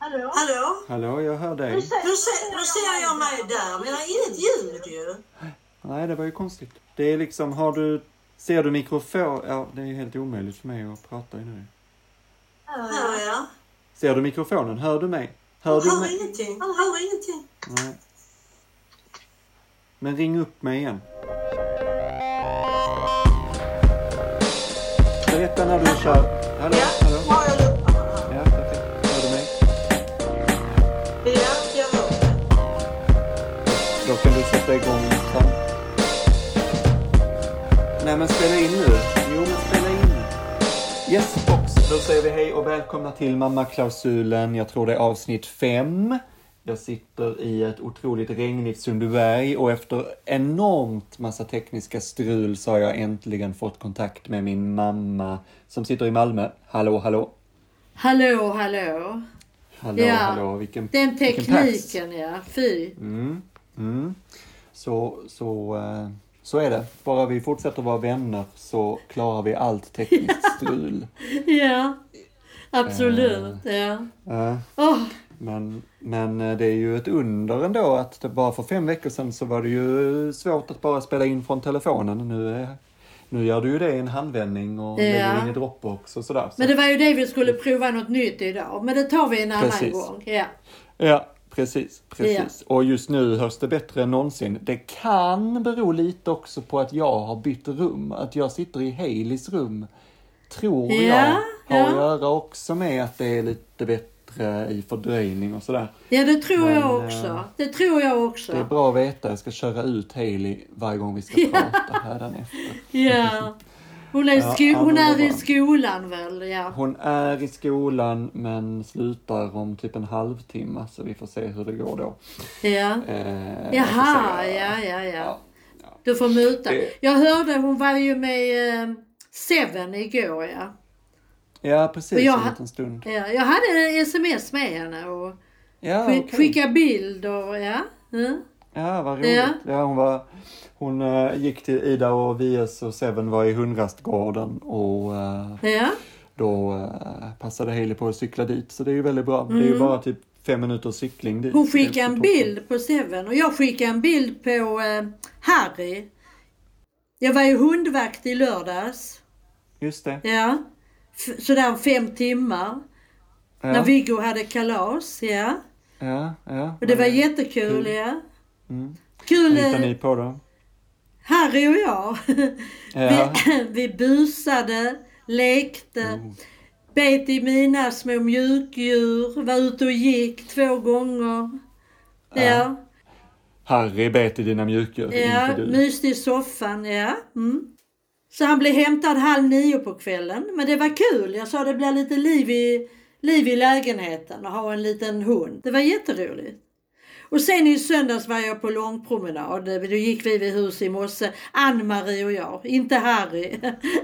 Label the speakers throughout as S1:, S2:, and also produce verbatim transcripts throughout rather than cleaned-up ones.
S1: Hallå?
S2: Hallå?
S3: Hallå, jag hör dig.
S2: Nu ser, nu ser jag mig där, men jag har inget ljud ju.
S3: Nej, det var ju konstigt. Det är liksom, har du... Ser du mikrofon? Ja, det är helt omöjligt för mig att prata i nu.
S2: Hör jag?
S3: Ser du mikrofonen? Hör du mig? Hör du
S2: hör
S3: mig?
S2: ingenting. Han hör ingenting.
S3: Nej. Men ring upp mig igen. Berätta när du kör. Hallå,
S2: Ja,
S3: hallå.
S2: har jag luppa?
S3: Ja, perfekt. Hör du mig?
S2: Ja, jag hör det.
S3: Då kan du sätta igång sen. Nej, men spela in nu. Jo, men spela in nu. Yes, box. Då säger vi hej och välkomna till Mammaklausulen. Jag tror det är avsnitt fem. Jag sitter i ett otroligt regnigt Sundbyberg och efter enormt massa tekniska strul så har jag äntligen fått kontakt med min mamma som sitter i Malmö. Hallå, hallå.
S1: Hallå, hallå.
S3: Hallå,
S1: Ja,
S3: hallå. Vilken,
S1: den
S3: vilken
S1: tekniken, ja. Fy.
S3: Mm, mm. Så, så, uh, så är det. Bara vi fortsätter vara vänner så klarar vi allt tekniskt strul.
S1: Ja, absolut.
S3: Uh,
S1: ja.
S3: Uh,
S1: Oh.
S3: men, men det är ju ett under ändå att det bara för fem veckor sedan så var det ju svårt att bara spela in från telefonen. Nu, är, nu gör du ju det i en handvändning och
S1: ja.
S3: lägger in i Dropbox och sådär. Så.
S1: Men det var ju det vi skulle prova något nytt idag. Men det tar vi en annan
S3: Precis.
S1: gång. Ja.
S3: Ja, precis. precis. Ja. Och just nu hörs det bättre än någonsin. Det kan bero lite också på att jag har bytt rum. Att jag sitter i Haleys rum, tror
S1: ja,
S3: jag, har
S1: ja.
S3: att göra också med att det är lite bättre i fördröjning och sådär.
S1: Ja, det tror
S3: Men,
S1: jag också. Det tror jag också.
S3: Det är bra att veta. Jag ska köra ut Haley varje gång vi ska prata här den efter.
S1: Ja. Hon är, sko-
S3: ja,
S1: hon är i
S3: bra.
S1: skolan väl, ja.
S3: Hon är i skolan men slutar om typ en halvtimme så vi får se hur det går då.
S1: Ja.
S3: Eh,
S1: Jaha, ja, ja, ja,
S3: ja, ja.
S1: Du får muta.
S3: Det...
S1: Jag hörde, hon var ju med eh, Seven igår, ja.
S3: Ja, precis.
S1: jag,
S3: en liten stund.
S1: Ja, jag hade sms med henne och
S3: ja,
S1: skick,
S3: okay.
S1: skicka bild och ja. Mm.
S3: Ja, vad roligt. Ja. Ja, hon var, hon uh, gick till Ida och V S och Seven var i Hundrastgården och uh,
S1: ja.
S3: då uh, passade Haley på att cykla dit. Så det är ju väldigt bra. Mm. Det är ju bara typ fem minuters cykling dit.
S1: Hon skickade en bild på Seven och jag skickade en bild på uh, Harry. Jag var ju hundvakt i lördags.
S3: Just det.
S1: Ja. F- sådär fem timmar. Ja. När Viggo hade kalas, ja.
S3: Ja, ja.
S1: Och det var
S3: ja.
S1: jättekul,
S3: kul.
S1: ja.
S3: Mm.
S1: Kul.
S3: Vad hittar ni på då?
S1: Harry och jag.
S3: Ja.
S1: vi, vi busade, lekte, mm. bet i mina små mjukdjur, var ute och gick två gånger. Ja. ja.
S3: Harry bet i dina mjukdjur,
S1: ja,
S3: inte du.
S1: myste i soffan, ja. Mm. Så han blev hämtad halv nio på kvällen. Men det var kul. Jag sa det blir lite liv i, liv i lägenheten och ha en liten hund. Det var jätteroligt. Och sen i söndags var jag på långpromenad. Då gick vi vid hus i morse. Ann-Marie och jag. Inte Harry.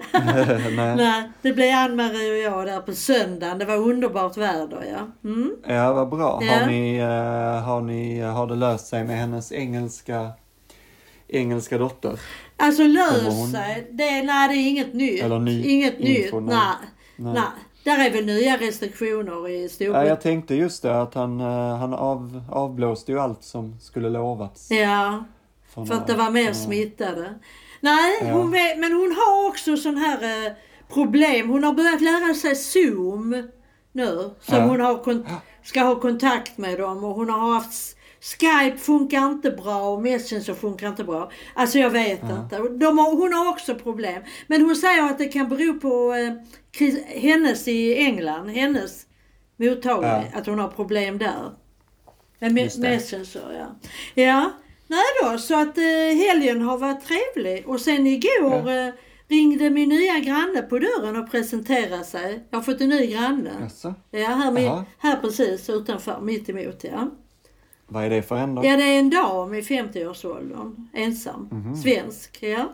S3: Nej.
S1: Nej, det blev Ann-Marie och jag där på söndagen. Det var underbart väder, ja. Mm.
S3: Ja, vad bra.
S1: Ja.
S3: Har ni, uh, har ni, har det löst sig med hennes engelska, engelska dotter?
S1: Alltså lös sig. Det, nej, det är inget nytt.
S3: Eller ny
S1: inget
S3: info,
S1: nytt.
S3: nej.
S1: Nej. nej. Där är väl nya restriktioner i Storbritannien.
S3: Ja, jag tänkte just det att han, uh, han av, avblåste ju allt som skulle lovats.
S1: Ja, för, för att det var mer ja. smittade. Nej, ja. hon vet, men hon har också sån här eh, problem. Hon har börjat lära sig Zoom nu. Som ja. hon har kon- ska ha kontakt med dem. Och hon har haft... Skype funkar inte bra och Messenger funkar inte bra. Alltså jag vet ja. inte. De har, hon har också problem. Men hon säger att det kan bero på eh, hennes i England. Hennes mottagning. Ja. Att hon har problem där. Med Messenger, ja. Ja, nej då. Så att eh, helgen har varit trevlig. Och sen igår ja. eh, ringde min nya granne på dörren och presenterade sig. Jag har fått en ny granne.
S3: Jaså?
S1: Ja, här, med, här precis utanför, mitt emot, ja.
S3: Vad är det för en då?
S1: Ja, det är en dam i femtioårsåldern. Ensam. Mm-hmm. Svensk, ja.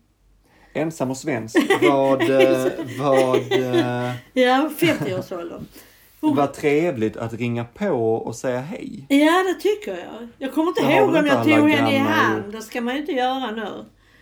S3: Ensam och svensk. Vad... vad
S1: ja, femtioårsåldern.
S3: Hon... Vad trevligt att ringa på och säga hej.
S1: Ja, det tycker jag. Jag kommer inte ihåg om jag tog henne i hand. Det ska man ju inte göra nu.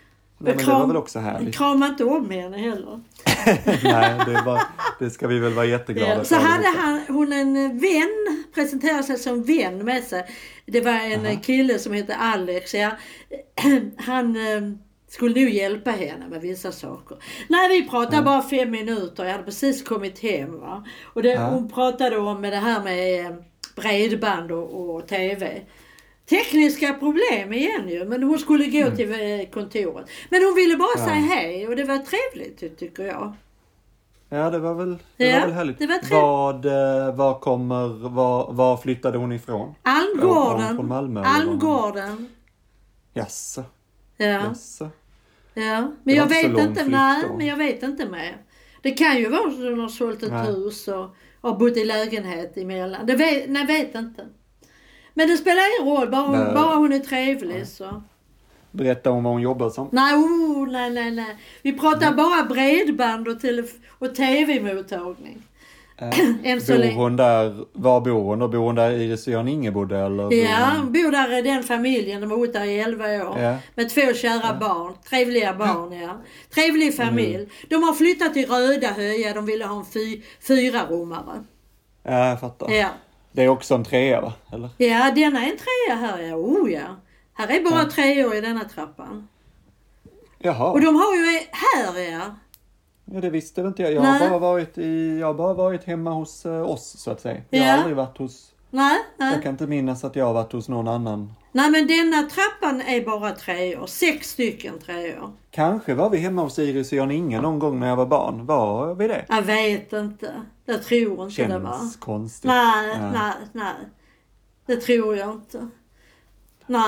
S3: Nej, men det var väl också härligt.
S1: Krama inte om henne heller.
S3: Nej, det, var, det ska vi väl vara jätteglada
S1: ja,
S3: för.
S1: Så hade han, hon en vän, presenterade sig som vän med sig. Det var en Aha. kille som heter Alex. Ja. Han skulle nog hjälpa henne med vissa saker. Nej, vi pratade ja. bara fem minuter. Jag hade precis kommit hem. Va? Och det, ja. hon pratade om det här med bredband och, och tv. Tekniska problem igen ju, men hon skulle gå mm. till kontoret. Men hon ville bara ja. säga hej och det var trevligt tycker jag.
S3: Ja, det var väl, det
S1: ja,
S3: var väl härligt.
S1: Det var
S3: vad, vad kommer, vad, vad flyttade hon ifrån?
S1: Almgården.
S3: Från Malmö?
S1: Almgården.
S3: Jaså.
S1: Ja.
S3: Jaså.
S1: Ja, men jag vet inte, nej, men jag vet inte mer. Det kan ju vara så att hon har sålt ett nej. hus och, och bott i lägenhet emellan. Det vet, nej, vet inte. Men det spelar ingen roll, bara hon, bara hon är trevlig nej. så.
S3: Berätta om vad hon jobbar som.
S1: Nej, oh, nej, nej, nej. Vi pratar nej. bara bredband och, telef- och tv-mottagning.
S3: Äh, bor hon där, var bor hon? Då bor hon där i Iris och Jan Inge bodde? Eller
S1: ja, hon bor där i den familjen. De har bott där i elva år. Ja. Med två kära ja. barn. Trevliga barn, ja. ja. Trevlig familj. Mm. De har flyttat till Rödahöja. De ville ha en fy, fyra rummare.
S3: Ja, jag fattar.
S1: Ja.
S3: Det är också en trea, va? Eller?
S1: Ja, denna är en trea här, ja. Oh, ja. Här är bara ja. treor i denna trappan.
S3: Jaha.
S1: Och de har ju här, ja.
S3: Ja, det visste inte jag. Jag har, bara varit i, jag har bara varit hemma hos uh, oss, så att säga. Jag ja. har aldrig varit hos...
S1: Nej, nej.
S3: Jag kan inte minnas att jag har varit hos någon annan.
S1: Nej, men denna trappan är bara treor. Sex stycken treor.
S3: Kanske var vi hemma hos Iris och Jan Inge någon gång när jag var barn. Var vi det?
S1: Jag vet inte. Jag tror inte
S3: Känns
S1: det var.
S3: Känns konstigt.
S1: Nej, ja. nej, nej. Det tror jag inte. Nej.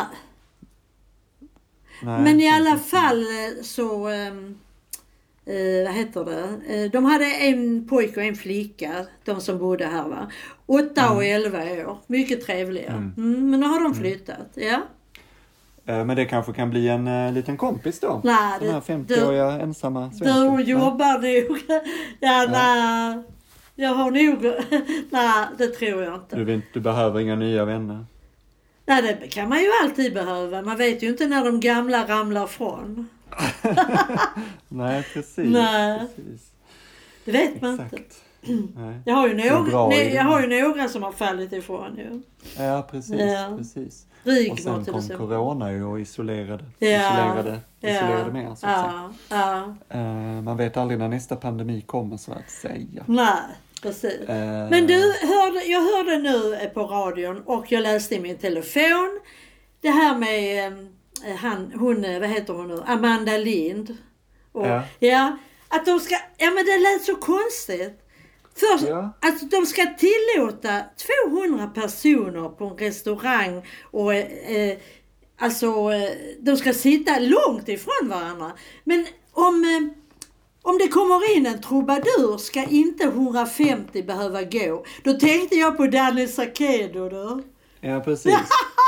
S1: nej men i alla fall så... Um, Uh, vad heter det? Uh, de hade en pojke och en flicka, de som bodde här va. Åtta mm. och elva år. Mycket trevliga. Mm. Mm, men nu har de flyttat, mm. ja.
S3: Uh, men det kanske kan bli en uh, liten kompis då?
S1: Nej,
S3: den här femtioåriga du, ensamma svenska.
S1: Du jobbar nog. ja, ja. nej. Jag har nog... nej, det tror jag inte.
S3: Du, vill, du behöver inga nya vänner?
S1: Nej, det kan man ju alltid behöva. Man vet ju inte när de gamla ramlar från.
S3: Nej, precis.
S1: Nej.
S3: precis.
S1: Det vet man
S3: Exakt.
S1: inte. Nej. Jag har ju några, nej, jag har ju några som har fallit ifrån ju.
S3: Ja, precis. Ja. precis.
S1: Rigmor,
S3: och sen kom
S1: exempel.
S3: corona ju och isolerade,
S1: ja.
S3: isolerade,
S1: ja.
S3: isolerade mer så att
S1: ja.
S3: säga.
S1: Ja.
S3: Uh, man vet aldrig när nästa pandemi kommer så att säga.
S1: Nej, precis. Uh. Men du, hörde, jag hörde nu på radion och jag läste i min telefon det här med... Han, hon, vad heter hon nu? Amanda Lind. Och, ja. ja. Att de ska, ja men det lät så konstigt. Först, ja. att de ska tillåta tvåhundra personer på en restaurang och eh, alltså de ska sitta långt ifrån varandra. Men om, eh, om det kommer in en trubadur ska inte hundrafemtio behöva gå. Då tänkte jag på Danny Saucedo då.
S3: Ja, precis.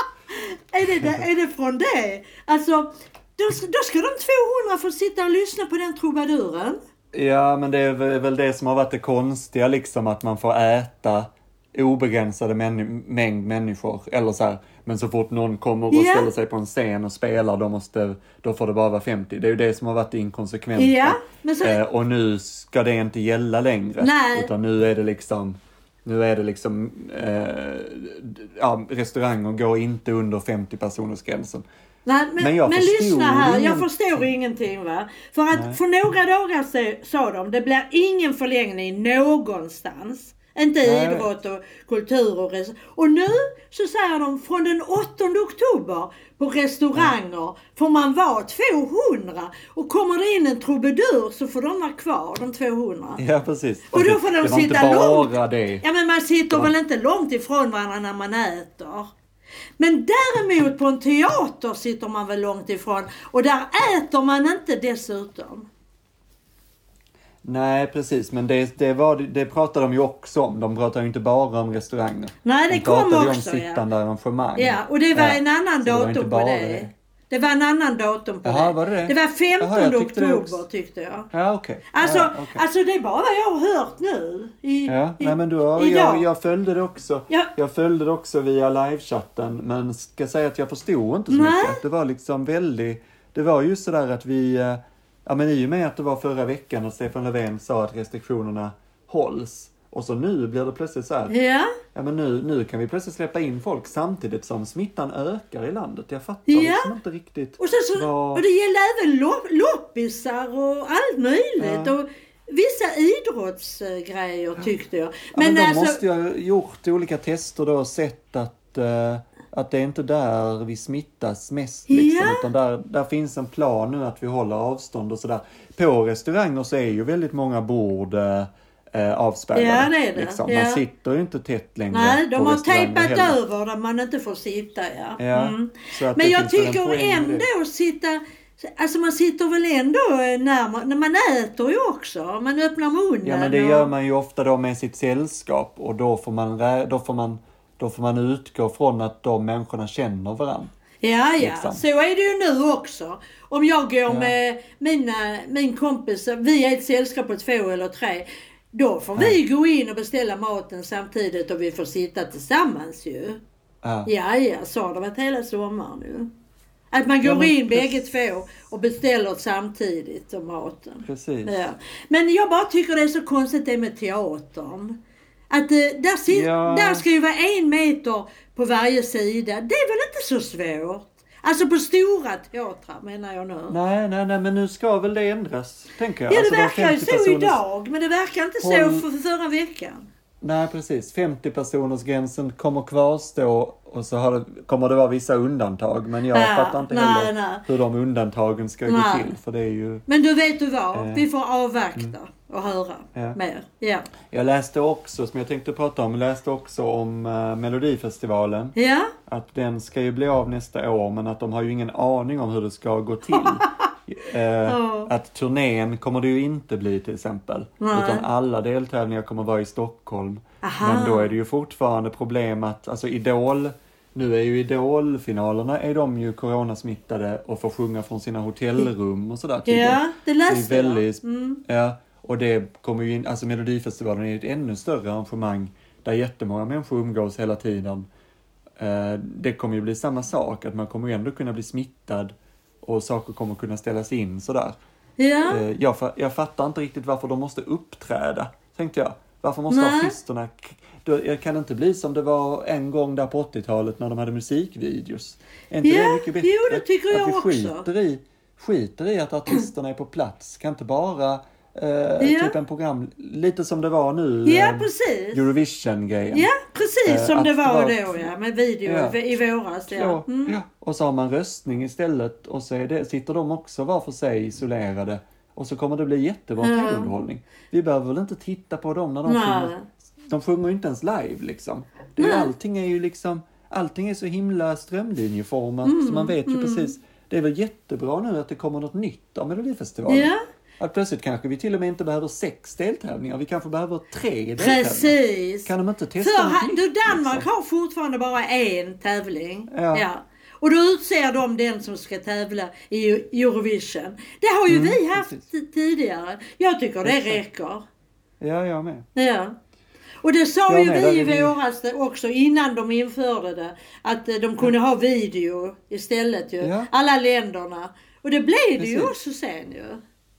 S1: Är det, är det från det? Alltså, då, då ska de tvåhundra få sitta och lyssna på den trubaduren.
S3: Ja, men det är väl det som har varit det konstiga liksom, att man får äta obegränsade män- mängd människor. Eller så här, men så fort någon kommer och yeah. ställer sig på en scen och spelar, då, måste, då får det bara vara femtio. Det är ju det som har varit inkonsekvent.
S1: Yeah, men så...
S3: eh, och nu ska det inte gälla längre.
S1: Nej.
S3: Utan nu är det liksom... Nu är det liksom, eh, ja, restauranger går inte under femtio personers gränsen.
S1: Nej, men men, jag men lyssna här, ingen... jag förstår ingenting va. För att Nej. för några dagar så, sa de, det blir ingen förlängning någonstans. Inte Nej. idrott och kultur och res- Och nu så säger de från den åttonde oktober på restauranger ja. får man vara tvåhundra. Och kommer det in en trubadur så får de vara kvar, de tvåhundra.
S3: Ja, precis.
S1: Och då får de
S3: det
S1: sitta långt.
S3: Det.
S1: Ja, men man sitter
S3: var...
S1: väl inte långt ifrån varandra när man äter. Men däremot på en teater sitter man väl långt ifrån. Och där äter man inte dessutom.
S3: Nej, precis. Men det, det, var, det pratade de ju också om. De pratade ju inte bara om restauranger.
S1: Nej, det
S3: de
S1: kom också,
S3: om sittande
S1: ja.
S3: arrangemang.
S1: Ja, och det var ja. en annan
S3: Så
S1: datum
S3: det
S1: på det.
S3: det.
S1: Det var en annan datum på
S3: Jaha,
S1: det.
S3: Var det.
S1: det var femtonde oktober
S3: det
S1: tyckte jag.
S3: Ja, okej. Okay.
S1: Alltså,
S3: ja, okay.
S1: alltså det är bara vad jag har hört nu. I,
S3: ja,
S1: i,
S3: nej men du har, jag, jag följde det också.
S1: Ja.
S3: Jag följde det också via livechatten. Men ska säga att jag förstod inte så
S1: nej.
S3: mycket. Det var liksom väldigt, det var ju så där att vi, ja men i och med att det var förra veckan och Stefan Löfven sa att restriktionerna hålls. Och så nu blir det plötsligt så här.
S1: Ja.
S3: Ja men nu, nu kan vi plötsligt släppa in folk samtidigt som smittan ökar i landet. Jag fattar
S1: ja.
S3: liksom inte riktigt.
S1: Och, så, så,
S3: vad...
S1: och det gäller även lopp, loppisar och allt möjligt. Ja. Och vissa idrottsgrejer tyckte jag.
S3: Men, ja, men de
S1: alltså...
S3: måste ju ha gjort olika tester då och sett att, uh, att det är inte där vi smittas mest. Liksom,
S1: ja.
S3: Utan där, där finns en plan nu att vi håller avstånd och sådär. På restauranger så är ju väldigt många bord uh, avspärrade.
S1: Ja, det är det.
S3: Liksom.
S1: Ja.
S3: Man sitter ju inte tätt längre.
S1: Nej, de har tejpat
S3: heller.
S1: över där man inte får sitta. Ja.
S3: Ja,
S1: Mm.
S3: så att
S1: Men jag
S3: tycker
S1: ändå att sitta... Alltså man sitter väl ändå närmare, när man äter ju också, man öppnar munnen.
S3: Ja men det
S1: och...
S3: gör man ju ofta då med sitt sällskap och då får man, då får man, då får man utgå från att de människorna känner varandra.
S1: Ja, ja,
S3: liksom.
S1: Så är det ju nu också. Om jag går
S3: ja.
S1: med mina, min kompis, vi är ett sällskap på två eller tre, då får ja. vi gå in och beställa maten samtidigt och vi får sitta tillsammans ju.
S3: Ja,
S1: ja, ja så har det varit hela sommaren nu. Att man går ja, in bägge två och beställer samtidigt om maten.
S3: Precis.
S1: Ja. Men jag bara tycker det är så konstigt det med teatern. Att där, sit, ja. där ska ju vara en meter på varje sida. Det är väl inte så svårt? Alltså på stora teatrar menar jag nu.
S3: Nej, nej, nej, men nu ska väl det ändras, tänker jag.
S1: Ja, det
S3: alltså,
S1: verkar ju så
S3: personers...
S1: idag, men det verkar inte
S3: Håll...
S1: så för förra veckan.
S3: Nej, precis. femtio personers gränsen kommer kvarstå och så har det, kommer det vara vissa undantag. Men jag ja, fattar inte nej, heller nej. hur de undantagen ska nej. gå till. För det är ju,
S1: men du vet du vad?
S3: Eh,
S1: Vi får avvakta mm. och höra
S3: ja.
S1: mer. Ja.
S3: Jag läste också, som jag tänkte prata om, läste också om uh, Melodifestivalen.
S1: Ja.
S3: Att den ska ju bli av nästa år, men att de har ju ingen aning om hur det ska gå till. Uh, oh. Att turnén kommer det ju inte bli till exempel. Nej. Utan alla deltävlingar kommer vara i Stockholm. Aha. Men då är det ju fortfarande problem att, alltså Idol, nu är ju Idol-finalerna är de ju coronasmittade och får sjunga från sina hotellrum och sådär.
S1: Ja, det läste
S3: det är väldigt,
S1: jag. Mm.
S3: Ja, och det kommer ju in, alltså Melodifestivalen är ett ännu större arrangemang där jättemånga människor umgås hela tiden. Uh, det kommer ju bli samma sak, att man kommer ju ändå kunna bli smittad och saker kommer kunna ställas in sådär.
S1: Ja.
S3: Uh, jag, jag fattar inte riktigt varför de måste uppträda, tänkte jag. Varför måste Nej. artisterna... Det kan inte bli som det var en gång där på åttiotalet när de hade musikvideos. Är inte
S1: ja,
S3: det mycket bättre?
S1: Jo, det tycker jag
S3: att vi
S1: också.
S3: Skiter i, skiter i att artisterna är på plats. Kan inte bara eh, ja. typ en program, lite som det var nu.
S1: Ja,
S3: eh,
S1: precis.
S3: Eurovision-grejen.
S1: Ja, precis som
S3: eh,
S1: det var,
S3: var
S1: då, ja. Med video ja. i våras. Ja.
S3: Ja,
S1: mm.
S3: ja. Och så har man röstning istället och så är det, sitter de också var för sig isolerade. Och så kommer det bli jättebra mm. tv-underhållning. Vi behöver väl inte titta på dem när de sjunger. De sjunger ju inte ens live liksom. Det är, allting är ju liksom, allting är så himla strömlinjeformat. Mm. Så man vet ju mm. precis, det är väl jättebra nu att det kommer något nytt av Melodifestivalen.
S1: Ja.
S3: Att plötsligt kanske vi till och med inte behöver sex deltävlingar. Vi kanske behöver tre deltävlingar.
S1: Precis.
S3: Kan de inte testa
S1: För
S3: något
S1: ha,
S3: nytt,
S1: Danmark
S3: liksom?
S1: har fortfarande bara en tävling.
S3: Ja.
S1: ja. Och då utser de den som ska tävla i Eurovision. Det har ju mm, vi haft precis. tidigare. Jag tycker det räcker.
S3: Ja, jag med.
S1: Ja. Och det sa
S3: jag
S1: ju
S3: med,
S1: vi i
S3: vi...
S1: våras också innan de införde det. Att de kunde ha video istället ju. Ja. Alla länderna. Och det blev det precis. ju också sen ju.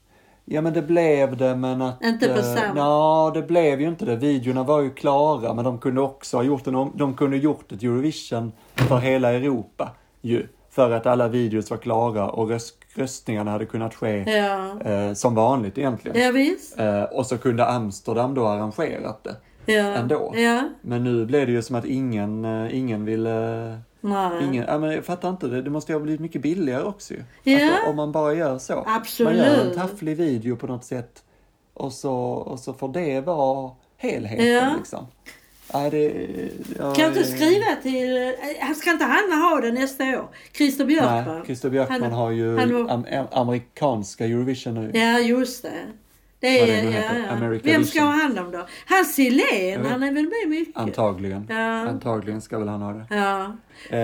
S3: Ja men det blev det men att...
S1: Inte på samma.
S3: Eh, ja det blev ju inte det. Videorna var ju klara men de kunde också ha gjort en, de kunde gjort ett Eurovision för hela Europa ju. För att alla videos var klara och röst, röstningarna hade kunnat ske
S1: ja.
S3: eh, som vanligt egentligen.
S1: Ja visst.
S3: Eh, och så kunde Amsterdam då arrangerat det
S1: ja.
S3: ändå.
S1: Ja.
S3: Men nu blev det ju som att ingen, eh, ingen ville...
S1: Nej.
S3: Ingen, ja, men jag fattar inte, det, det måste ju ha blivit mycket billigare också ju.
S1: Ja.
S3: Att, om man bara gör så.
S1: Absolut.
S3: Man gör en tafflig video på något sätt och så, och så får det vara helheten
S1: ja.
S3: liksom. Nej, det, ja,
S1: kan du skriva till, ska inte han ha det nästa år? Christer Björkman.
S3: Nej, Christer Björkman han, har ju var... am, amerikanska Eurovision nu.
S1: Ja, just det. Det är, ja, ja. Vem ska ha hand om då? Han Silén, han är väl med mycket?
S3: Antagligen.
S1: Ja.
S3: Antagligen ska väl han ha det.
S1: Ja.
S3: Eh,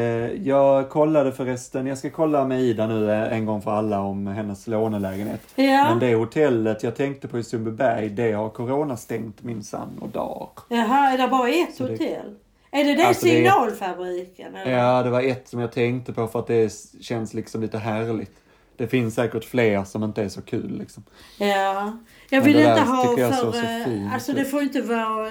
S3: jag kollade förresten, jag ska kolla med Ida nu en gång för alla om hennes lånelägenhet.
S1: Ja.
S3: Men det hotellet jag tänkte på i Sundbyberg, det har corona stängt minsann och dag.
S1: Jaha, är det bara ett
S3: Så
S1: hotell?
S3: Det...
S1: Är det det
S3: Alltså, det är-
S1: signalfabriken? Eller?
S3: Ja, det var ett som jag tänkte på för att det känns liksom lite härligt. Det finns säkert fler som inte är så kul liksom.
S1: Ja, jag
S3: Men
S1: vill
S3: det
S1: inte
S3: där
S1: ha
S3: tycker jag
S1: för...
S3: såg så
S1: eh,
S3: fint
S1: alltså
S3: ut.
S1: det får inte vara...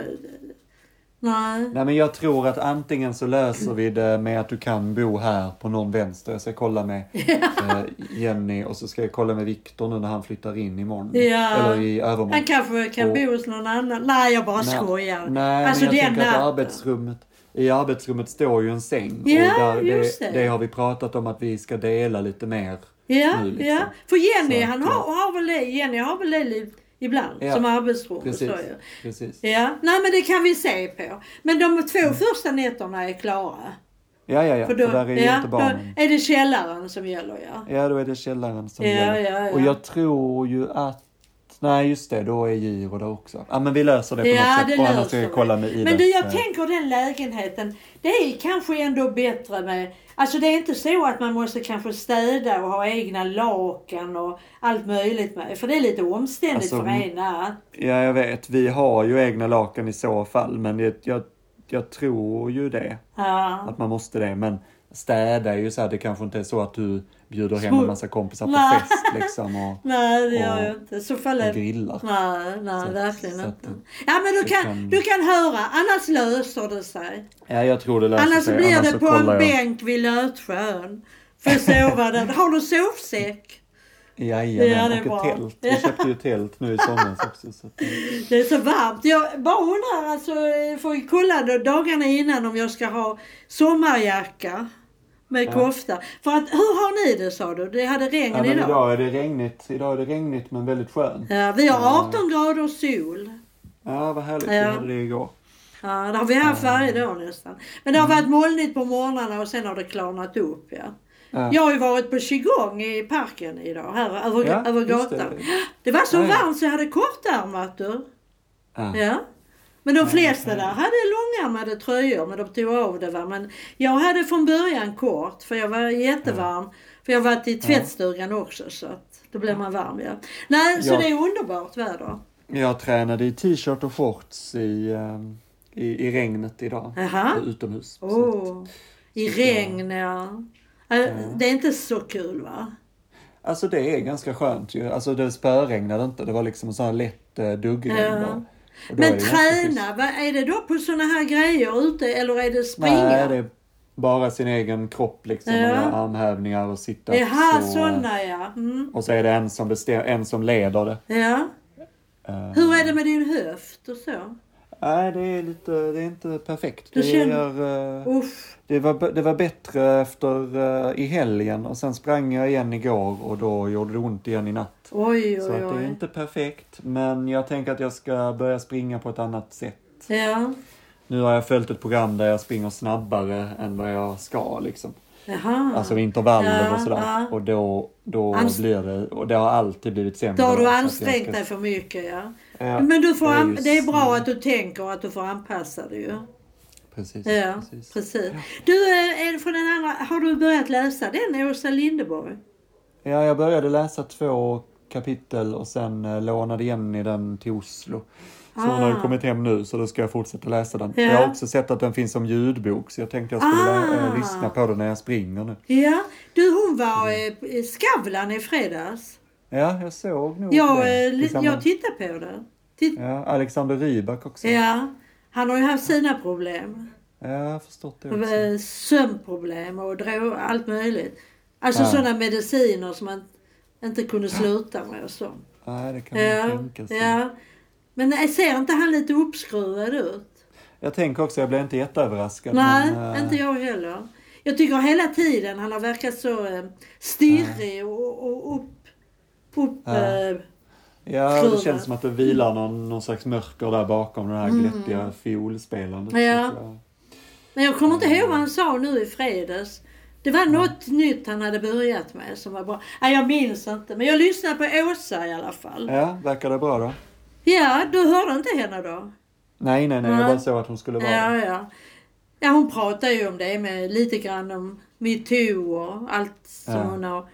S1: Nej.
S3: Nej, men jag tror att antingen så löser vi det med att du kan bo här på någon vänster. Jag ska kolla med eh, Jenny och så ska jag kolla med Viktor nu när han flyttar in imorgon.
S1: Ja.
S3: Eller i övermorgon.
S1: Han kanske kan
S3: Och-
S1: bo hos någon annan. Nej, jag bara
S3: Nej,
S1: skojar.
S3: Nej,
S1: alltså
S3: men jag
S1: den
S3: tänker att
S1: natten.
S3: arbetsrummet, i arbetsrummet står ju en säng.
S1: Ja,
S3: och där,
S1: just
S3: det,
S1: det.
S3: det har vi pratat om att vi ska dela lite mer.
S1: Ja,
S3: nu, liksom.
S1: ja. För Jenny,
S3: Så
S1: han
S3: att,
S1: har, har väl det. Jenny har väl det li- ibland
S3: Ja,
S1: som arbetsrum.
S3: Precis,
S1: Så, ja.
S3: precis.
S1: Ja, nej men det kan vi se på. Men de två första nätterna är klara.
S3: Ja, ja, ja.
S1: För
S3: För,
S1: då,
S3: där är ju
S1: ja,
S3: inte
S1: då
S3: barnen.
S1: är det källaren som gäller, ja.
S3: Ja, då är det källaren som
S1: Ja,
S3: gäller.
S1: ja, ja.
S3: Och jag tror ju att... Nej, just det. Då är Giro där också. Ja, men vi löser det på
S1: Ja,
S3: något
S1: det
S3: sätt. Och annars
S1: löser
S3: ska jag
S1: vi.
S3: kolla med Ida.
S1: Men du, jag tänker den lägenheten, det är kanske ändå bättre med... Alltså det är inte så att man måste kanske städa och ha egna lakan och allt möjligt med. För det är lite omständigt
S3: Alltså,
S1: för en natt.
S3: Ja, jag vet. Vi har ju egna lakan i så fall. Men det, jag, jag tror ju det.
S1: Ja.
S3: Att man måste det. Men städa är ju så här, det kanske inte är så att du bjuder hem en massa kompisar på
S1: Nej.
S3: fest liksom. Och,
S1: Nej, det gör
S3: och-
S1: jag inte. Så fall är...
S3: och grillar.
S1: Nej, nej,
S3: Så-
S1: verkligen
S3: så
S1: inte.
S3: att-
S1: Ja, men du
S3: det
S1: kan,
S3: kan-
S1: du kan höra. Annars löser det sig.
S3: Ja, jag tror det löser
S1: Annars
S3: sig.
S1: blir
S3: Annars
S1: det
S3: så
S1: på en
S3: kollar jag.
S1: bänk vid Lötsjön. Får sova där. Har du sovsäck?
S3: Jajamän,
S1: Ja, det är
S3: och
S1: bra.
S3: ett tält. Vi köpte ju tält nu i somras också. Så att,
S1: Det är så varmt. Jag bara undrar, alltså, får jag kolla då, dagarna innan om jag ska ha sommarjacka med
S3: Ja.
S1: kofta. För att, hur har ni det, sa du? Det hade regn
S3: ja, men
S1: idag.
S3: idag är det regnigt. Idag är det regnigt men väldigt skönt.
S1: Ja, vi har arton grader sol.
S3: Ja, vad härligt.
S1: Ja.
S3: Vi hade det igår.
S1: Ja, det har vi haft varje dag nästan. Men det har varit molnigt på morgnarna och sen har det klarnat upp, ja.
S3: Ja.
S1: Jag har ju varit på qigong i parken idag, här över,
S3: Ja,
S1: över
S3: just
S1: gatan.
S3: det.
S1: Det. var så
S3: Ja, ja.
S1: varmt så jag hade kortärmat, du.
S3: Ja.
S1: Ja. Men de flesta där hade långärmade tröjor, men de tog av det, va. Men jag hade från början kort, för jag var jättevarm. För jag har varit i tvättstugan också, så att då blev man varm, ja. Nej, så
S3: Ja.
S1: det är underbart väder.
S3: Jag tränade i t-shirt och shorts i, ehm, i, i regnet idag.
S1: Jaha.
S3: Utomhus. Så
S1: Åh,
S3: att-
S1: i
S3: så-
S1: regn, ja. Äh, Det är inte så kul, va?
S3: Alltså det är ganska skönt ju. Alltså det spöregnade inte. Det var liksom en sån här lätt eh, duggregn
S1: Ja.
S3: bara. Och då är
S1: Men
S3: det ganska schysst.
S1: träna, vad är det då på såna här grejer ute, eller är det springa?
S3: Nej, det är bara sin egen kropp liksom.
S1: Ja.
S3: Och göra armhävningar och sitta.
S1: Jaha,
S3: så,
S1: såna ja. Mm.
S3: Och så är det en som, bestäm, en som leder det.
S1: Ja.
S3: Eh,
S1: Hur är det med din höft och så?
S3: Nej, det är lite, det är inte perfekt.
S1: Du
S3: Det,
S1: känner-
S3: gör, eh,
S1: Uff.
S3: det, var, det var bättre efter eh, i helgen och sen sprang jag igen igår och då gjorde det ont igen i natt.
S1: Oj,
S3: Så
S1: oj,
S3: att det är
S1: oj.
S3: inte perfekt, men jag tänker att jag ska börja springa på ett annat sätt.
S1: Ja.
S3: Nu har jag följt ett program där jag springer snabbare än vad jag ska liksom.
S1: Jaha.
S3: Alltså intervaller
S1: Ja,
S3: och sådär.
S1: ja.
S3: Och då, då
S1: Anst-
S3: blir det, och det har alltid blivit sämre.
S1: Då har du
S3: så att jag
S1: ansträngt
S3: ska-
S1: dig för mycket, ja.
S3: Ja,
S1: Men du får
S3: det är
S1: an-
S3: just-
S1: det är bra att du tänker att du får anpassa dig ju.
S3: Precis,
S1: Ja,
S3: precis.
S1: precis. Du, eh, är det från den andra, har du börjat läsa den, Åsa Linderborg?
S3: Ja, jag började läsa två kapitel och sen eh, lånade Jenny den till Oslo. Så hon har ju
S1: Ah.
S3: kommit hem nu så då ska jag fortsätta läsa den.
S1: Ja.
S3: Jag har också sett att den finns som ljudbok så jag tänkte jag skulle
S1: Ah.
S3: äh, lyssna på den när jag springer nu.
S1: Ja, du hon var eh, i Skavlan i fredags.
S3: Ja, jag såg nog
S1: Jag,
S3: det.
S1: eh, li-
S3: Tillsammans-
S1: jag tittar på det. Titt-
S3: Ja, Alexander Rybak också.
S1: ja, han har ju haft sina problem.
S3: Ja, jag har förstått det också.
S1: Eh, Sömnproblem och drog allt möjligt. Alltså
S3: Ja.
S1: sådana mediciner som man inte kunde sluta med och så.
S3: Nej, det kan man
S1: Ja,
S3: tänka sig.
S1: ja. Men eh, ser inte han lite uppskruvad ut?
S3: Jag tänker också, jag blev inte jätteöverraskad.
S1: Nej,
S3: men, äh,
S1: inte jag heller. Jag tycker hela tiden han har verkat så eh, stirrig och, och upp... upp
S3: Ja.
S1: eh,
S3: Ja, det
S1: skruvad.
S3: känns som att det vilar någon, någon slags mörker där bakom det här glättiga fiolspelandet.
S1: Mm. Ja.
S3: Så jag-
S1: Men jag kommer inte ihåg vad han sa nu i fredags. Det var något nytt han hade börjat med som var bra. Nej, jag minns inte. Men jag lyssnade på Åsa i alla fall.
S3: Ja, verkar det bra då?
S1: Ja, du hörde inte henne då?
S3: Nej, nej, nej. Jag
S1: Nej.
S3: bara såg att hon skulle vara
S1: Ja, ja. Ja, hon pratar ju om det med lite grann om MeToo och allt som
S3: Ja.
S1: hon har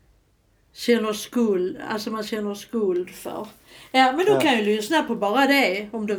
S1: känner skuld, alltså man känner skuld för. Ja, men du
S3: Ja.
S1: kan ju lyssna på bara det om du vill.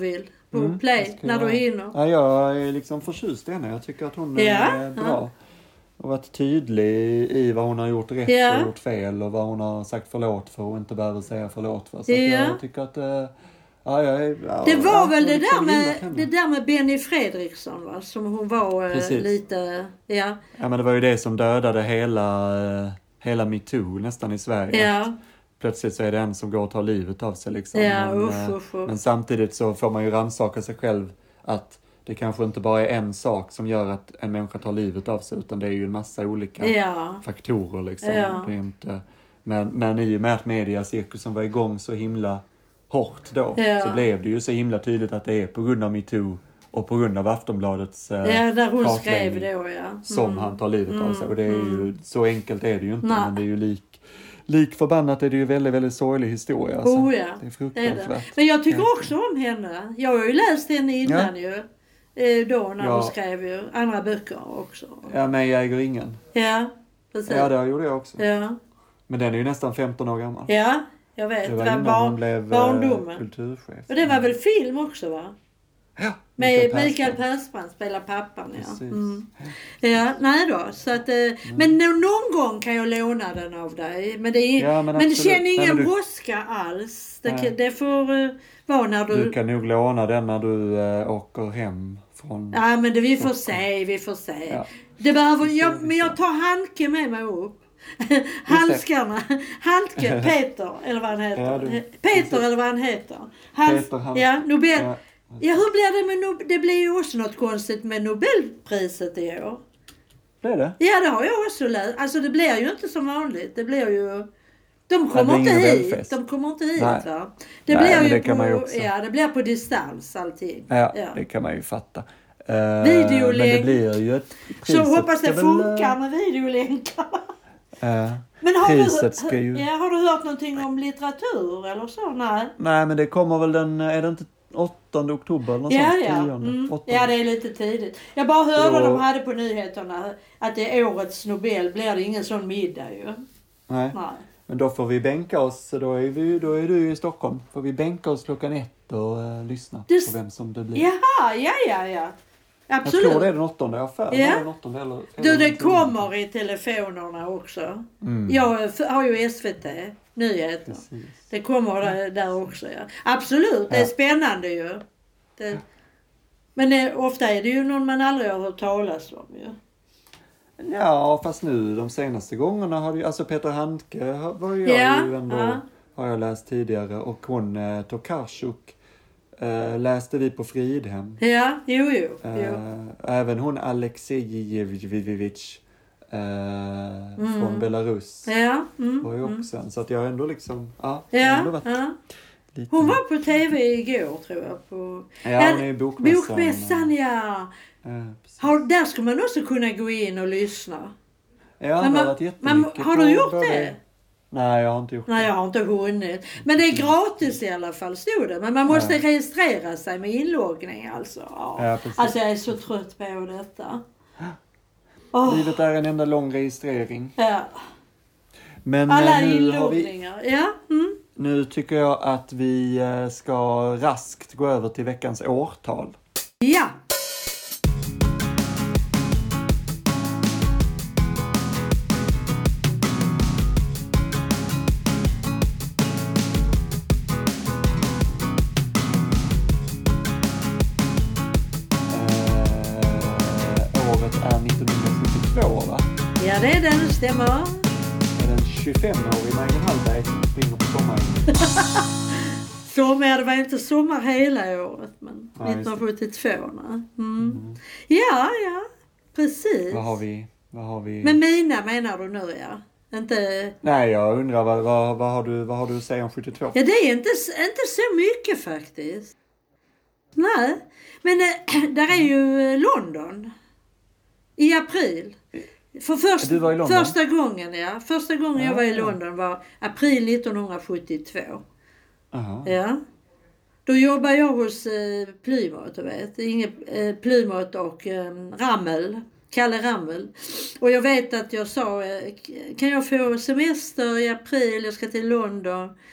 S1: på
S3: Mm,
S1: play
S3: ska
S1: när
S3: jag-
S1: du hinner.
S3: Ja, jag är liksom förtjust i henne. Jag tycker att hon är
S1: Ja,
S3: bra.
S1: ja.
S3: Och varit tydlig i vad hon har gjort rätt
S1: Ja.
S3: och gjort fel. Och vad hon har sagt förlåt för och inte behöver säga förlåt för. Så
S1: Ja.
S3: att jag tycker att... eh, Ja, jag är, ja,
S1: Det var
S3: ja,
S1: väl
S3: jag
S1: det
S3: har liksom
S1: där,
S3: gillat
S1: med,
S3: henne.
S1: det där med Benny Fredriksson, va? Som hon var eh,
S3: Precis.
S1: lite... Ja.
S3: Ja, men det var ju det som dödade hela, eh, hela MeToo nästan i Sverige.
S1: Ja.
S3: Plötsligt så är det en som går och tar livet av sig liksom.
S1: Ja,
S3: men,
S1: usch,
S3: eh,
S1: usch, usch.
S3: men samtidigt så får man ju rannsaka sig själv att det kanske inte bara är en sak som gör att en människa tar livet av sig, utan det är ju en massa olika
S1: Ja.
S3: faktorer liksom.
S1: Ja.
S3: Det är inte, men, men i och med att mediacirkusen var igång så himla hårt då,
S1: Ja.
S3: så blev det ju så himla tydligt att det är på grund av MeToo och på grund av Aftonbladets eh,
S1: Ja, där hon skrev
S3: kartläggning
S1: då, ja. Mm.
S3: som han tar livet av sig. Och det är ju, så enkelt är det ju inte,
S1: Nej.
S3: men det är ju lik, lik förbannat är det ju väldigt, väldigt sorglig historia. Alltså.
S1: Oh ja,
S3: Det är
S1: det är
S3: fruktansvärt.
S1: det. Men jag tycker
S3: Ja.
S1: också om henne. Jag har ju läst henne innan ju. Eh, Då när
S3: Ja.
S1: hon skrev ju andra böcker också.
S3: Ja, men jag äger ingen.
S1: Ja, precis.
S3: Ja, det gjorde jag också.
S1: Ja,
S3: Men den är ju nästan femton år gammal.
S1: ja jag vet.
S3: Det var
S1: Det
S3: innan
S1: barn-
S3: hon blev eh,
S1: barndomen.
S3: kulturchef.
S1: Och det var väl film också, va?
S3: Ja,
S1: Med
S3: Persbrandt.
S1: Mikael Persbrandt spelar pappan, ja.
S3: Precis.
S1: Mm. Ja, nej då. Så att, eh, Men nå- någon gång kan jag låna den av dig. Men det, är,
S3: Ja, men
S1: men
S3: absolut.
S1: känner
S3: Nej,
S1: ingen
S3: men du-
S1: brådska alls. Det,
S3: Nej.
S1: det får eh, vara när du...
S3: Du kan nog låna den när du äh, åker hem från...
S1: Ja, men det, vi får se, vi får se.
S3: Ja.
S1: Det behöver,
S3: Vi ser,
S1: jag,
S3: vi
S1: men jag
S3: ser.
S1: tar Handke med mig upp. Handskarna. Handke, Peter, eller vad han heter.
S3: Ja, du-
S1: Peter,
S3: precis.
S1: eller vad han heter. Hans,
S3: Peter Handke.
S1: Ja, Nobel.
S3: Ja.
S1: Ja, hur blir det med Nobel? Det blir ju också något konstigt med Nobelpriset i år.
S3: Det är det.
S1: Ja, det har jag också läst. Alltså det blir ju inte som vanligt. Det blir ju... De kommer
S3: blir
S1: inte
S3: ingen
S1: hit.
S3: Nobelfest.
S1: De kommer inte hit,
S3: Nej.
S1: va? Det
S3: Nej,
S1: blir
S3: men
S1: ju
S3: det
S1: på...
S3: kan man ju också.
S1: Ja, det blir på distans allting.
S3: Ja,
S1: Ja.
S3: det kan man ju fatta. Uh,
S1: Videolänk.
S3: Men det blir ju ett...
S1: Så hoppas det
S3: ska väl,
S1: funkar med videolänkarna.
S3: eh,
S1: Men har
S3: priset
S1: du,
S3: ska ju...
S1: ja, har du hört någonting om litteratur eller så? Nej.
S3: Nej, men det kommer väl den... Är det inte åttonde oktober eller något
S1: Ja,
S3: sånt?
S1: ja.
S3: Tionde?
S1: Mm.
S3: Åttonde.
S1: Ja, det är lite tidigt. Jag bara hörde
S3: Så-
S1: de hade på nyheterna att det är årets Nobel. Blir det ingen sån middag ju?
S3: Nej.
S1: Nej.
S3: Men då får vi bänka oss, då är, vi, då är du i Stockholm. Får vi bänka oss klockan ett och uh, lyssna
S1: Det-
S3: på vem som det blir.
S1: Jaha, ja, ja, ja.
S3: Jag
S1: Absolut.
S3: tror det är den åttonde, jag har för mig
S1: Ja.
S3: den åttonde eller...
S1: Du,
S3: eller
S1: det
S3: den
S1: kommer i telefonerna också.
S3: Mm.
S1: Jag f- har ju S V T, nyheter.
S3: Precis.
S1: Det kommer där, där också, ja. Absolut, det är
S3: Ja.
S1: spännande ju. Det, men det, ofta är det ju någon man aldrig har hört talas om ju.
S3: Ja, fast nu de senaste gångerna har det ju, alltså Peter Handke har- var ju jag
S1: Ja,
S3: ju ändå,
S1: ja.
S3: har jag läst tidigare, och hon eh, Tokarczuk eh, läste vi på Fridhem.
S1: Ja, jo, jo. jo.
S3: Eh, även hon Alexejevich eh, från Belarus
S1: Ja, mm,
S3: var ju också en, så att jag har ändå liksom, ja, jag har ändå
S1: ja,
S3: varit
S1: ja.
S3: lite...
S1: Hon var på tv igår tror jag. På...
S3: Ja, hon är i bokmässan.
S1: Bokmässan, ja.
S3: Ja, precis.
S1: Har, där ska man också kunna gå in och lyssna.
S3: Ja,
S1: Men
S3: det har
S1: man-
S3: varit
S1: men
S3: jättemycket
S1: har
S3: på
S1: du gjort
S3: både-
S1: det?
S3: Nej, jag har inte gjort
S1: Nej,
S3: det.
S1: jag har inte hunnit. Men det är gratis i alla fall, stod det. Men man måste
S3: Ja.
S1: registrera sig med inloggning alltså. Ja.
S3: Ja, precis.
S1: Alltså jag är så trött på detta. Åh,
S3: Livet är en enda lång registrering.
S1: ja.
S3: Men
S1: Alla
S3: eh, nu, har vi,
S1: inloggningar. Ja, mm.
S3: nu tycker jag att vi eh, ska raskt gå över till veckans årtal.
S1: Ja.
S3: Eh, året är nittonhundrasjuttiotvå, va?
S1: Ja, det är den, stämmer.
S3: Det är en tjugofemårig Megan Hallberg som springer på sommaren.
S1: Sommar, det var inte sommar hela året, men
S3: Ja, just det.
S1: nittonhundrasjuttiotvå. Nej. Mm. Ja, ja, precis.
S3: Vad har vi? Vad har vi?
S1: Men mina menar du nu, ja? Inte...
S3: Nej, jag undrar vad, vad, vad, har du, vad har du att säga om sjuttiotvå?
S1: Ja, det är inte, inte så mycket faktiskt. Nej, men äh, där är ju eh, London. I april. För först,
S3: Du var i London?
S1: första gången, ja. Första gången jag
S3: Ja,
S1: var i
S3: ja.
S1: London var april nittonhundrasjuttiotvå.
S3: Aha.
S1: Ja. Då jobbar jag hos eh, Plymouth, du vet. Inge, eh, Plymouth och eh, Rammel. Kalle Rammel. Och jag vet att jag sa, eh, kan jag få semester i april? Jag ska till London.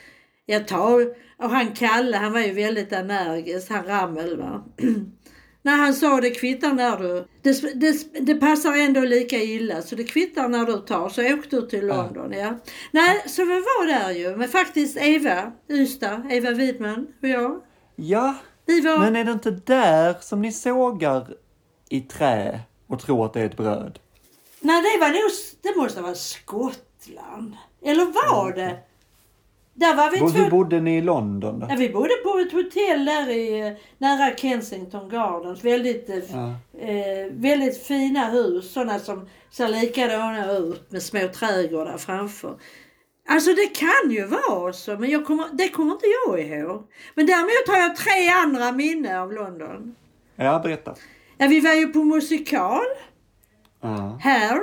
S1: jag tar, och han Kalle, han var ju väldigt energisk, han Rammel va. När han sa det kvittar när du, det, det, det passar ändå lika illa så det kvittar när du tar, så åkte du till London ja. ja. Nej, så vi var där ju, men faktiskt Eva, Ystad, Eva Widman och jag.
S3: Ja,
S1: vi var...
S3: men är det inte där som ni sågar i trä och tror att det är ett bröd?
S1: Nej, det var nog, det måste vara Skottland. Eller var mm. det? Där var vi
S3: Hur
S1: två...
S3: bodde ni i London då?
S1: Ja, vi bodde på ett hotell där i, nära Kensington Gardens. Väldigt, ja. eh, väldigt fina hus. Sådana som ser likadana ut med små trädgårdar framför. Alltså det kan ju vara så, men jag kommer, det kommer inte jag ihåg. Men däremot har jag tre andra minnen av London.
S3: Ja, berätta.
S1: Ja, vi var ju på musikal.
S3: Ja.
S1: Här.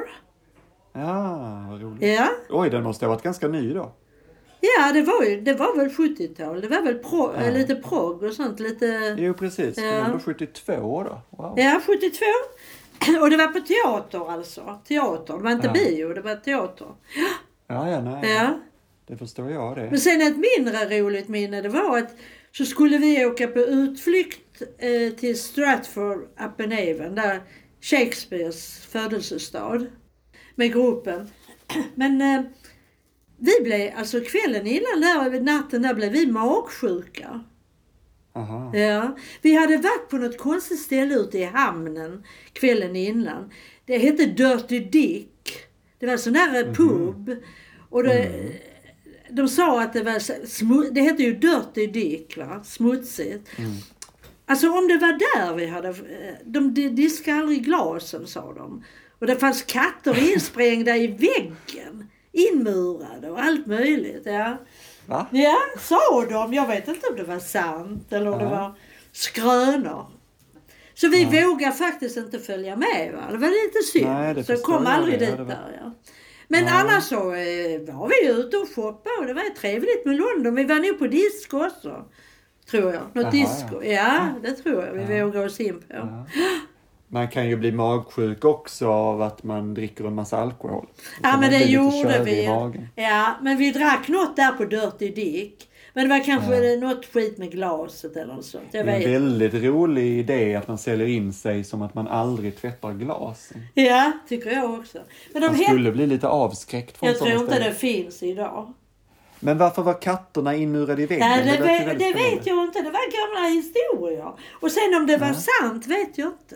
S3: Ja, vad roligt.
S1: Ja.
S3: Oj, den måste ha varit ganska ny då.
S1: Ja, det var ju, det var väl sjuttiotal. Det var väl pro, ja. lite prog och sånt. Lite,
S3: jo, precis. Ja. Det var sjuttiotvå då. Wow.
S1: Ja, sjuttiotvå. Och det var på teater alltså. Teater. Det var inte
S3: ja.
S1: bio, det var teater.
S3: Ja, ja, nej.
S1: Ja.
S3: Det förstår jag det.
S1: Men sen ett mindre roligt minne, det var att så skulle vi åka på utflykt eh, till Stratford-upon-Avon, där Shakespeares födelsestad, med gruppen. Men eh, vi blev, alltså kvällen innan där, natten där blev vi magsjuka.
S3: Aha.
S1: Ja, vi hade varit på något konstigt ställe ute i hamnen kvällen innan. Det hette Dirty Dick. Det var sån där mm-hmm. pub. Och det, mm. de sa att det var smu, det hette ju Dirty Dick va, smutsigt. Mm. Alltså om det var där vi hade, de diskade aldrig glasen sa de. Och det fanns katter insprängda i väggen, inmurade och allt möjligt, ja.
S3: Va?
S1: Ja, sa de. Jag vet inte om det var sant eller om ja. det var skrönor. Så vi ja. vågade faktiskt inte följa med va. Det var lite synd. Nej, det så kom aldrig det. dit det var... där, ja. Men ja. annars så eh, var vi ute och shoppade och det var trevligt med London. Vi var nog på disco också, tror jag. Något Aha, disco. Ja. ja, det tror jag. Vi ja. vågade oss in på. Ja.
S3: Man kan ju bli magsjuk också av att man dricker en massa alkohol.
S1: Ja, men det gjorde vi. Ja, men vi drack något där på Dirty Dick. Men det var kanske ja. något skit med glaset eller något sånt. Jag
S3: det är
S1: vet.
S3: en väldigt rolig idé att man säljer in sig som att man aldrig tvättar glasen.
S1: Ja, tycker jag också. Men de
S3: man skulle helt... bli lite avskräckt från
S1: jag tror inte
S3: ställen.
S1: Det finns idag.
S3: Men varför var katterna inmurade i väggen?
S1: Ja, det, det, vet, det vet jag inte. Det var gamla historier. Och sen om det var ja. sant vet jag inte.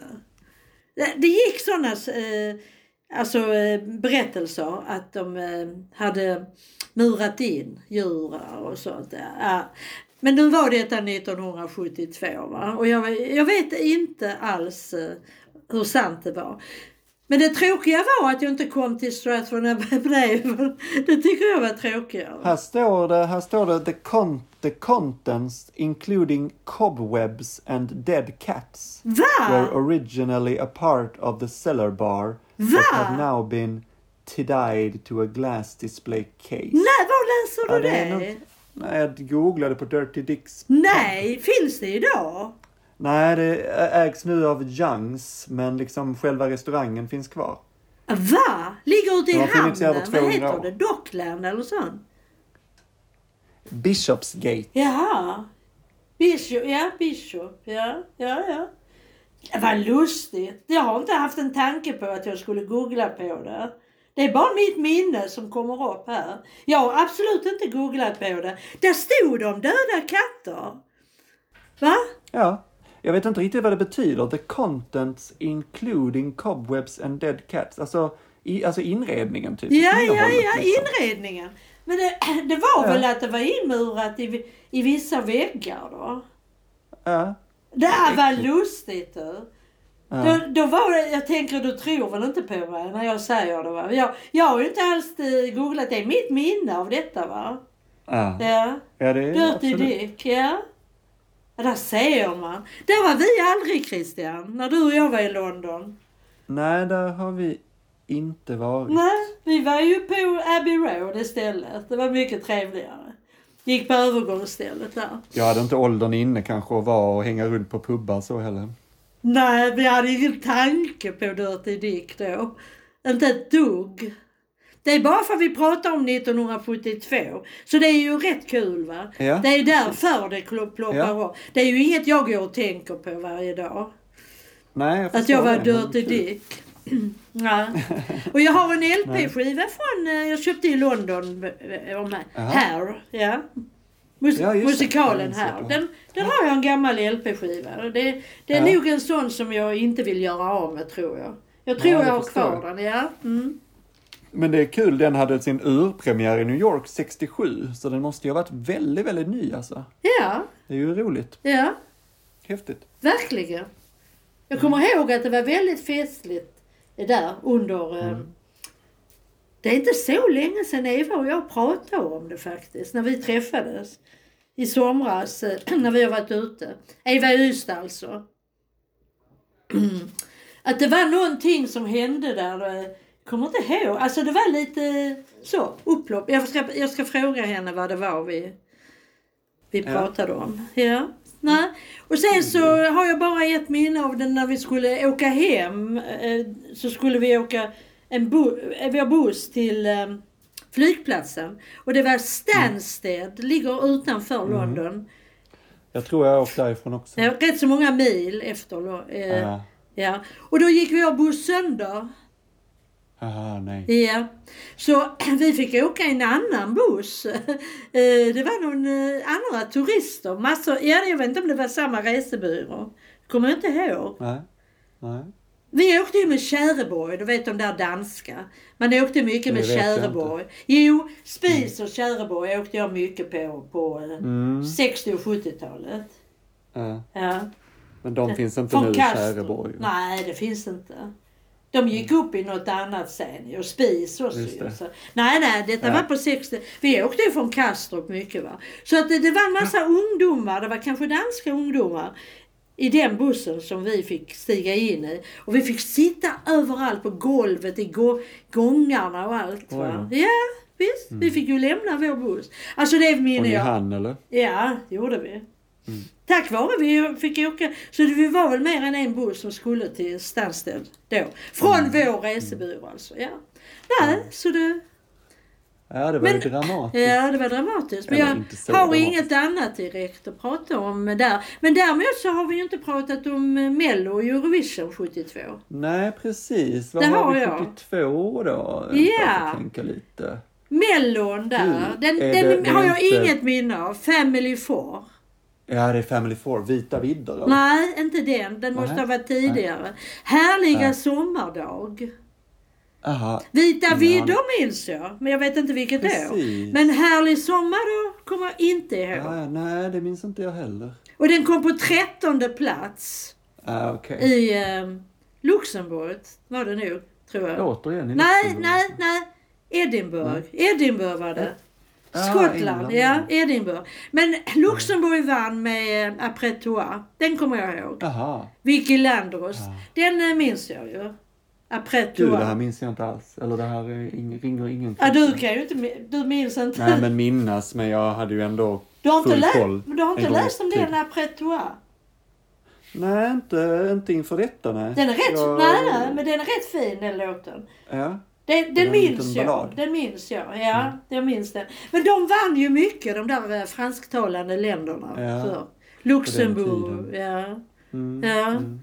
S1: Det gick sådana eh, alltså, eh, berättelser att de eh, hade murat in djurar och sånt. Ja. Men nu var det nittonhundrasjuttiotvå va? Och jag, jag vet inte alls eh, hur sant det var. Men det tråkiga var att jag inte kom till Stratford-upon-Avon. Det tycker jag var tråkigare.
S3: Här står det, här står det the, con- the contents including cobwebs and dead cats
S1: Va?
S3: were originally a part of the cellar bar
S1: Va?
S3: but have now been tied to a glass display case.
S1: Nej, var läser du ja, det? det? Något,
S3: nej, jag googlade på Dirty Dicks.
S1: Nej, finns det idag?
S3: Nej, det ägs nu av Youngs, men liksom själva restaurangen finns kvar.
S1: Va? Ligger ute i hamnen? Vad heter
S3: år.
S1: det? Dockland eller sånt?
S3: Bishopsgate.
S1: Jaha. Bishop, ja, Bishop. Ja, ja, ja. Det var lustigt. Jag har inte haft en tanke på att jag skulle googla på det. Det är bara mitt minne som kommer upp här. Jag har absolut inte googlat på det. Där stod de döda katter. Va?
S3: Ja. Jag vet inte riktigt vad det betyder. The contents including cobwebs and dead cats. Alltså, i, alltså inredningen typ.
S1: Ja, ja, ja. Liksom. Inredningen. Men det, det var ja. väl att det var inmurat i, i vissa väggar då?
S3: Ja.
S1: Det här var lustigt du. Ja. Då, då var det, jag tänker du tror väl inte på mig när jag säger det va? Jag, jag har ju inte alls googlat det. Mitt minne av detta va?
S3: Ja.
S1: Ja,
S3: ja det är
S1: Dirty Dick, ja. Ja, där ser man. Där var vi aldrig, Christian, när du och jag var i London.
S3: Nej, där har vi inte varit.
S1: Nej, vi var ju på Abbey Road istället. Det var mycket trevligare. Gick på övergångsstället där.
S3: Jag hade inte åldern inne kanske att vara och hänga runt på pubbar så heller.
S1: Nej, vi hade ingen tanke på Dirty Dick då. Inte ett dugg. Det är bara för att vi pratar om nittonhundrasjuttiotvå. Så det är ju rätt kul va?
S3: Ja.
S1: Det är därför det ploppar
S3: Ja.
S1: upp. Det är ju inget jag går och tänker på varje dag.
S3: Nej, jag
S1: Att jag var
S3: det,
S1: Dirty Dick. Ja. Och jag har en L P-skiva från, jag köpte i London om här, ja. Mus-
S3: ja
S1: musikalen
S3: det.
S1: här. Den, den har jag en gammal L P-skiva. Det, det är
S3: ja.
S1: nog en sån som jag inte vill göra av med tror jag. Jag tror
S3: ja,
S1: jag har kvar den, ja. Mm.
S3: Men det är kul, den hade sin urpremiär i New York sextiosju. Så den måste ju ha varit väldigt, väldigt ny alltså.
S1: Ja.
S3: Det är ju roligt.
S1: Ja.
S3: Häftigt.
S1: Verkligen. Jag kommer mm. ihåg att det var väldigt festligt där under... Mm. Det är inte så länge sedan Eva och jag pratade om det faktiskt. När vi träffades i somras när vi har varit ute. Eva Ystad alltså. Att det var någonting som hände där. Kommer inte ihåg. Alltså det var lite så upplopp. Jag ska, jag ska fråga henne vad det var vi, vi pratade ja. om. Ja. Nej. Och sen så har jag bara ett minne av den när vi skulle åka hem. Så skulle vi åka en bu- vår buss till um, flygplatsen. Och det var Stansted, mm. ligger utanför mm. London.
S3: Jag tror jag åkte därifrån också.
S1: Ja, rätt så många mil efter. Eh, ja. ja. Och då gick vår buss sönder.
S3: Aha, nej.
S1: Ja. Så vi fick åka i en annan buss. Det var någon andra turister. Massor, ja, jag vet inte om det var samma resebyrå. Kommer jag inte ihåg.
S3: Nej. Nej.
S1: Vi åkte ju med Käreborg, du vet de där danska. Man åkte mycket
S3: det
S1: med Käreborg. Jo, Spis och Käreborg åkte jag mycket på på mm. sextio- och sjuttiotalet.
S3: Ja.
S1: Ja.
S3: Men de finns inte
S1: Från
S3: nu i
S1: Castro.
S3: Käreborg.
S1: Nej, det finns inte. De gick upp i något annat sen. Och Spis också. Så. Nej, nej, detta ja. var på sextio. Vi åkte ju från Kastrup mycket va. Så att det, det var en massa ja. ungdomar. Det var kanske danska ungdomar. I den bussen som vi fick stiga in i. Och vi fick sitta överallt på golvet, i gå- gångarna och allt va. Ja, visst. Mm. Vi fick ju lämna vår buss. Alltså det minns jag.
S3: Och ni hann eller?
S1: Ja, det gjorde vi.
S3: Mm.
S1: Tack vare vi fick åka. Så det var väl mer än en buss som skulle till Stansted då. Från mm. vår resebyrå alltså. Ja. Nej, mm. så det...
S3: Ja, det var men, ju dramatiskt.
S1: Ja, det var dramatiskt. Men jag har dramatiskt. inget annat direkt att prata om där. Men däremot så har vi ju inte pratat om Mello och Eurovision sjuttiotvå.
S3: Nej, precis. Vad
S1: det
S3: har
S1: har
S3: vi
S1: jag.
S3: sjuttiotvå då?
S1: Ja.
S3: Jag tänka lite.
S1: Mellon där. Den, den det, har jag inte... inget minne av. Family Four.
S3: Ja, det är Family Four. Vita vidder. Eller?
S1: Nej, inte den. Den måste ha varit tidigare. Nej. Härliga Nej. sommardag.
S3: Aha.
S1: Vita vidder minns jag, men jag vet inte vilket Precis. år. Men härlig sommar då kommer jag inte ihåg.
S3: Ja, nej, det minns inte jag heller.
S1: Och den kom på trettonde plats
S3: ah, okay.
S1: i eh, Luxemburg, var det nog, tror jag.
S3: Återigen i
S1: nej,
S3: Luxemburg.
S1: nej, nej. Edinburgh. Mm. Edinburgh var det.
S3: Ah,
S1: Skottland, ja, Edinburgh. Men Luxemburg mm. vann med eh, Après Toi. Den kommer jag ihåg.
S3: Aha.
S1: Vicky Landros. Ah. Den eh, minns jag ju.
S3: Du, det här minns jag inte alls. Eller det här är ing, ringer ingen.
S1: Ja, du kan ju inte, du minns inte.
S3: Nej, men minnas, men jag hade ju ändå
S1: du har inte
S3: full
S1: lä-
S3: koll.
S1: Du har inte läst om den Après Toi?
S3: Nej, inte, inte inför detta, nej.
S1: Den är rätt,
S3: jag...
S1: nej, nej, men den är rätt fin, den låten.
S3: Ja.
S1: Den, den minns jag, den minns jag, ja, mm. jag minns den. Men de vann ju mycket, de där fransktalande länderna.
S3: Ja.
S1: För Luxemburg, ja.
S3: Mm.
S1: ja.
S3: Mm.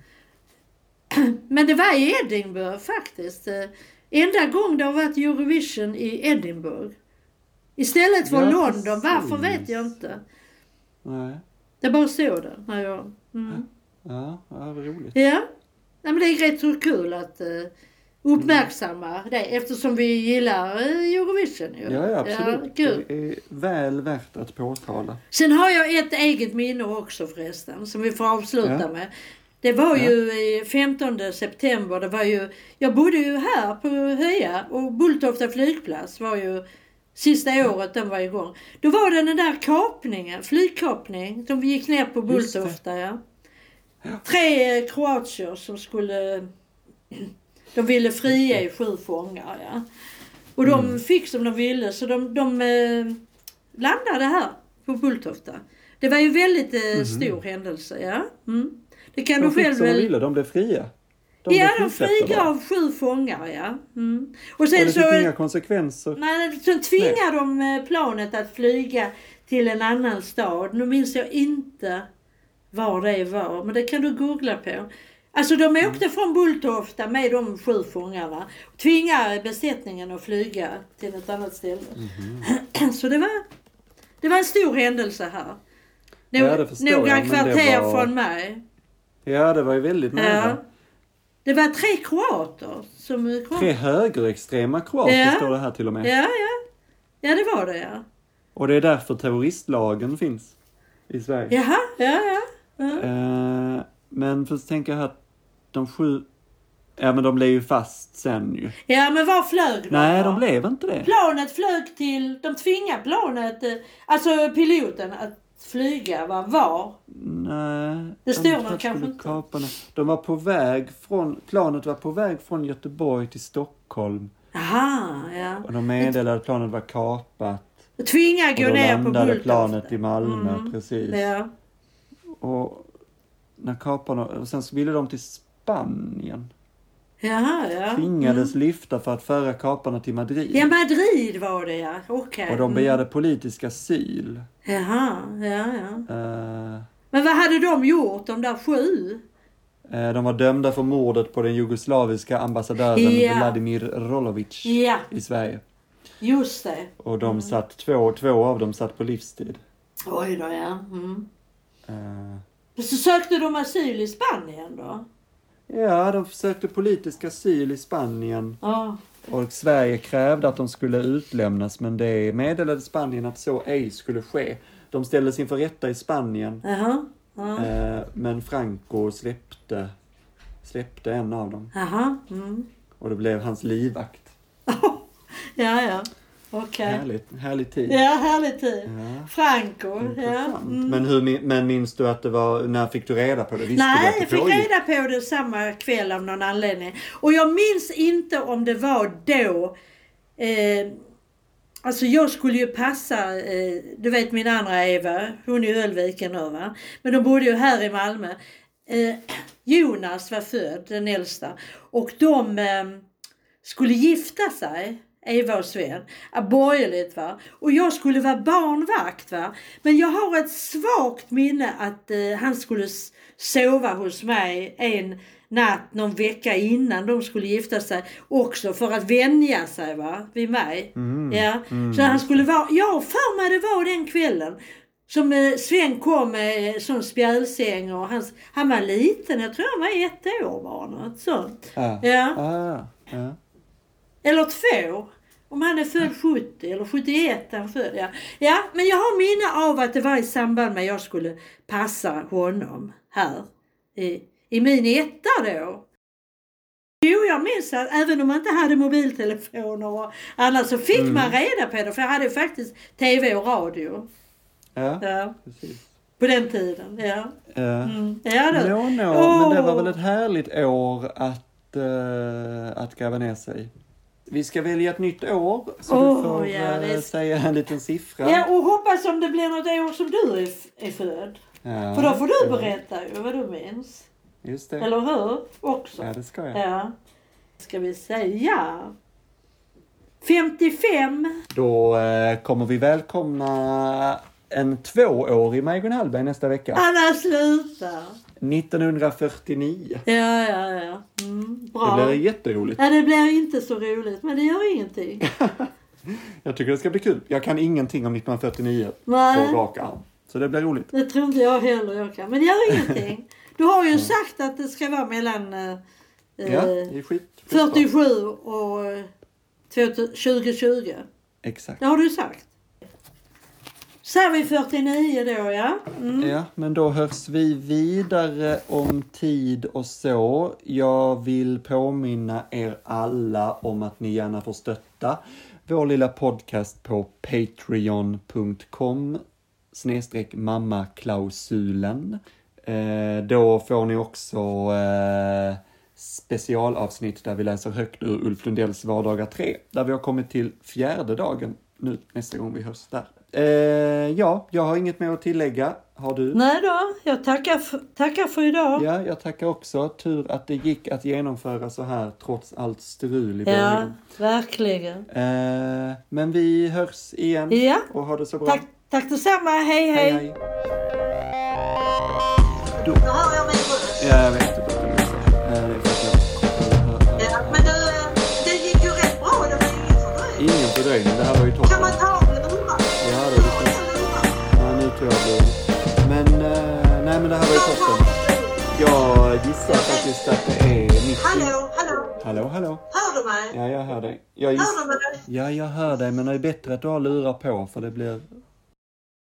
S1: Men det var i Edinburgh faktiskt. Enda gång det har varit Eurovision i Edinburgh. Istället för ja, London. Precis. Varför vet jag inte.
S3: Nej.
S1: Det bara stod det. När jag, mm.
S3: Ja, ja, vad roligt.
S1: Ja. Nej, men det är rätt så kul att uh, uppmärksamma mm. det. Eftersom vi gillar uh, Eurovision. Ju.
S3: Ja, ja, absolut.
S1: Ja, kul.
S3: Det är väl värt att påtala.
S1: Sen har jag ett eget minne också förresten. Som vi får avsluta ja. med. Det var ju ja. i femtonde september, det var ju, jag bodde ju här på Höja och Bulltofta flygplats var ju sista året den var igång. Då var det den där kapningen, flygkapning, som vi gick ner på Bulltofta. Ja. Ja. Tre kroatier som skulle, de ville fria i sju fångar. Ja. Och de mm. fick som de ville så de, de eh, landade här på Bulltofta. Det var ju väldigt eh, mm. stor händelse, ja. Mm. Det kan
S3: de
S1: du själv väl...
S3: ville, de blev fria. De
S1: ja,
S3: blev
S1: de
S3: frisläppta
S1: flyger
S3: bara.
S1: av sju fångar, ja. Mm. Och
S3: Och
S1: sen
S3: det
S1: så...
S3: fick inga konsekvenser.
S1: Nej, sen tvingar de eh, planet att flyga till en annan stad. Nu minns jag inte var det var, men det kan du googla på. Alltså de åkte mm. från Bulltofta med de sju fångarna. Tvingade besättningen att flyga till ett annat ställe. Mm. Så det var, det var en stor händelse här. Nå-
S3: ja, det förstår
S1: några
S3: jag, men
S1: kvarter
S3: det var...
S1: från mig.
S3: Ja, det var ju väldigt nära.
S1: Ja. Det var tre kroater som kom.
S3: Tre högerextrema kroater
S1: Ja.
S3: står det här till och med.
S1: Ja, ja. Ja, det var det, ja.
S3: Och det är därför terroristlagen finns i Sverige.
S1: Jaha, ja, ja. ja.
S3: Eh, men först tänker jag att de sju... Ja, men de blev ju fast sen ju.
S1: Ja, men var flög de?
S3: Nej,
S1: då?
S3: de blev inte det.
S1: Planet flög till... De tvingade planet, eh, alltså piloten, att flyga. Va? Var?
S3: Nej.
S1: Det står
S3: de
S1: nog kanske inte.
S3: Kaparna. De var på väg från... Planet var på väg från Göteborg till Stockholm.
S1: Aha, ja.
S3: Och de meddelade att planet var kapat.
S1: Tvingade gå
S3: och då
S1: ner på
S3: landade
S1: Bulltofta.
S3: planet i Malmö,
S1: Mm.
S3: precis.
S1: Ja.
S3: Och när kaparna... Och sen så ville de till Spanien.
S1: Jaha, ja.
S3: Tvingades lyfta för att föra kaparna till Madrid.
S1: Ja, Madrid var det, ja. Okej.
S3: Och de begärde politisk asyl.
S1: Jaha, ja, ja.
S3: Eh,
S1: Men vad hade de gjort, de där sju?
S3: eh, de var dömda för mordet på den jugoslaviska ambassadören
S1: Ja.
S3: Vladimir Rolovic
S1: Ja,
S3: i Sverige.
S1: just det.
S3: Och de satt, två, två av dem satt på livstid.
S1: Oj då, ja. Mm.
S3: Eh,
S1: Så sökte de asyl i Spanien då?
S3: ja, de försökte politisk asyl i Spanien.
S1: Ja.
S3: Och Sverige krävde att de skulle utlämnas, men det meddelade Spanien att så ej skulle ske. De ställdes inför rätta i Spanien.
S1: Jaha. Ja.
S3: Eh, men Franco släppte, släppte en av dem.
S1: Jaha. Mm.
S3: Och det blev hans livvakt.
S1: Ja, ja. Okej.
S3: Härligt, härlig tid.
S1: Ja, härlig tid.
S3: Ja.
S1: Franco. Ja.
S3: Intressant.
S1: Mm.
S3: Men, hur, men minns du att det var, när fick du reda på det? Visste
S1: Nej,
S3: du att
S1: jag
S3: det
S1: fick
S3: pågick?
S1: reda på det samma kväll av någon anledning. Och jag minns inte om det var då... Eh, alltså jag skulle ju passa... Eh, du vet min andra Eva, hon är i Ölviken nu, va? Men de bodde ju här i Malmö. Eh, Jonas var född, den äldsta. Och de eh, skulle gifta sig. Eva och Sven. Är borgerligt, va. Och jag skulle vara barnvakt, va. Men jag har ett svagt minne att eh, han skulle s- sova hos mig en natt någon vecka innan de skulle gifta sig. Också för att vänja sig, va. Vid mig.
S3: Mm.
S1: Ja.
S3: Mm.
S1: Så han skulle vara... Ja, för mig det var den kvällen. Som eh, Sven kom med eh, sån spjälsäng och hans, han var liten. Jag tror han var ett år bara. Något sånt.
S3: Ja.
S1: Ja.
S3: Ah, ja.
S1: Eller två. Om han är född sjuttio eller sjuttioett han född, ja. Ja, men jag har minne av att det var i samband med att jag skulle passa honom här. I, i min etta då. Jo, jag minns att även om man inte hade mobiltelefoner och annat så fick
S3: Mm.
S1: man reda på det. För jag hade faktiskt tv och radio.
S3: Ja,
S1: Ja,
S3: precis.
S1: på den tiden, ja.
S3: Ja.
S1: Mm. Ja, då.
S3: No, no,
S1: Åh.
S3: men det var väl ett härligt år att, uh, att gräva ner sig. Vi ska välja ett nytt år, så
S1: Åh,
S3: du får
S1: ja,
S3: uh,
S1: det är-
S3: säga en liten siffra.
S1: Ja, och hoppas om det blir något år som du är, f- är född.
S3: Ja,
S1: För då får du
S3: ja,
S1: berätta ju vad du minns.
S3: Just det.
S1: Eller hur? Också.
S3: Ja, det ska jag.
S1: Ja. Ska vi säga femtiofem.
S3: Då uh, kommer vi välkomna en tvåårig Majgun Hallberg nästa vecka.
S1: Anna slutar.
S3: nittonhundrafyrtionio.
S1: Ja, ja, ja. Mm, bra.
S3: Det blir jätteroligt.
S1: Ja, det blir inte så roligt, men det gör ingenting.
S3: Jag tycker det ska bli kul. Jag kan ingenting om nittonhundrafyrtionio
S1: Nej.
S3: på rak arm. Så det blir roligt.
S1: Det tror inte jag heller jag kan. Men det gör ingenting. Du har ju sagt att det ska vara mellan eh,
S3: Ja, det är skit.
S1: fyrtiosju och eh, tjugo tjugo.
S3: Exakt.
S1: Det har du sagt. Så är vi fyrtionio då, ja. Mm.
S3: Ja, men då hörs vi vidare om tid och så. Jag vill påminna er alla om att ni gärna får stötta vår lilla podcast på patreon punkt com snedstreck mammaklausulen. Eh, då får ni också eh, specialavsnitt där vi läser högt ur Ulf Lundells vardagar tre. Där vi har kommit till fjärde dagen nu nästa gång vi hörs där. Eh, ja, jag har inget mer att tillägga. Har du?
S1: Nej då, jag tackar för, tackar för idag.
S3: Ja, jag tackar också. Tur att det gick att genomföra så här trots allt strul i
S1: Ja,
S3: början.
S1: verkligen.
S3: Eh, men vi hörs igen.
S1: Ja.
S3: Och ha det så bra.
S1: Tack, tack detsamma. Hej, hej.
S3: Hej, hej.
S2: Då hör jag mig röst.
S3: Ja, jag vet inte vad jag säger. Eh, det är för att jag...
S2: Ja, men det, det gick ju rätt bra. Det var ingen fördröjning.
S3: Ingen fördröjning, det här var ju toppen.
S2: Kan man ta av lurar?
S3: Ja, det är det. Ja, nu tror jag det. Men, eh, nej men det här var ju toppen. Jag gissar faktiskt att det är mitt...
S2: Hallå, hallå.
S3: Hallå, hallå.
S2: Hör du mig?
S3: Ja, jag hör dig. Jag
S2: Hör
S3: giss...
S2: du mig?
S3: Ja, jag hör dig, men det är bättre att du har lurar på för det blir